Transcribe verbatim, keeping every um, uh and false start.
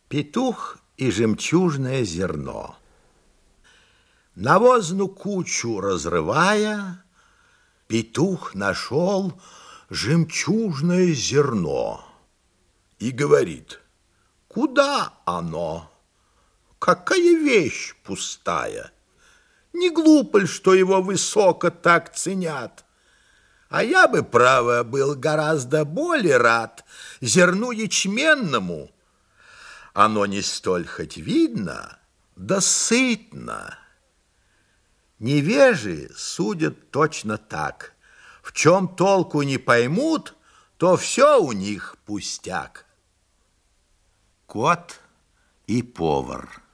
Петух и жемчужное зерно. Навозную кучу разрывая, петух нашел жемчужное зерно и говорит: куда оно? Какая вещь пустая! Не глупо ли, что его высоко так ценят? А я бы, право, был гораздо более рад зерну ячменному. Оно не столь хоть видно, да сытно. Невежи судят точно так. В чем толку не поймут, то все у них пустяк. Кот и повар.